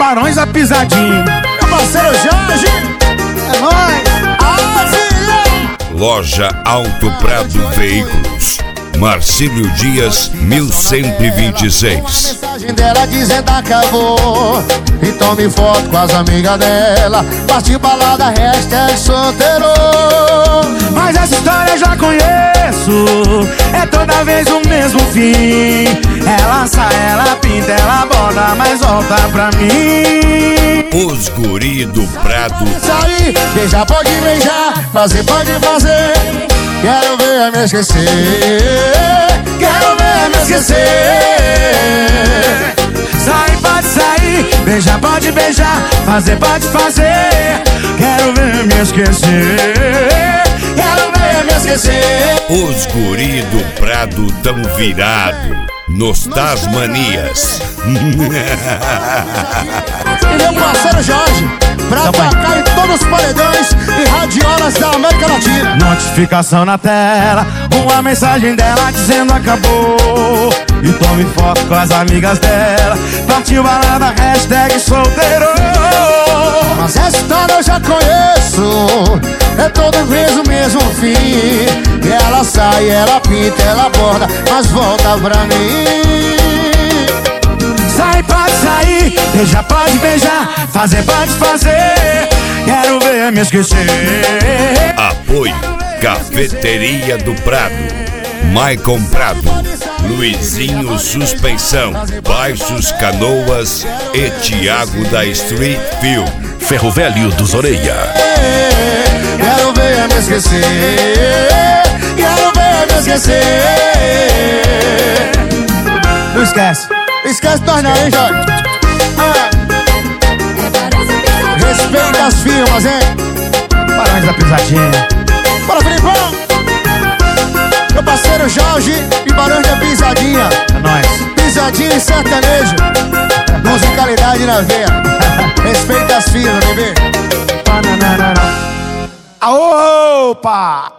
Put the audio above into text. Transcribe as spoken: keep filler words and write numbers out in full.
Barões da Pisadinha. Meu parceiro Jorge, é nóis. Ah, filha. Loja Auto Prado Veículos, Marcílio Dias, mil cento e vinte e seis. A mensagem dela dizendo acabou. E tome foto com as amigas dela. Partiu balada, hashtag solteiro. Mas essa história eu já conheço. É toda vez o mesmo fim. Ela sai, ela pinta, ela borda, mas volta pra mim. Os guri do Prado. Sair, beijar pode beijar, fazer pode fazer. Quero ver me esquecer. Quero ver me esquecer. Sair pode sair, beijar pode beijar, fazer pode fazer. Quero ver me esquecer. Quero ver me esquecer. Os guri do Prado tão virado nos Tasmanias. E meu parceiro Jorge, pra tocar em todos os paredões e radiolas da América Latina. Notificação na tela, uma mensagem dela dizendo acabou. E tome foto com as amigas dela. Partiu balada, hashtag solteiro. Mas essa história eu já conheço. É toda vez o mesmo fim. E ela sai, ela pinta, ela borda, mas volta pra mim. Sai pode sair, beijar pode beijar, fazer pode fazer. Quero ver me esquecer. Apoio Cafeteria do Prado, Maicon Prado, Luizinho Suspensão, Baixos Canoas e Thiago da Street View. Ferro Velho dos Orelha. Quero ver me esquecer. Quero ver me esquecer. Não esquece. Esquece nós não, hein, Jorge? Ah. Respeita as firmas, hein? Barões da Pisadinha. Bora, Filipão! Meu parceiro Jorge e Barões da Pisadinha. É nóis. Pisadinha e sertanejo. Musicalidade na veia. Respeita as firmas, bebê. Opa!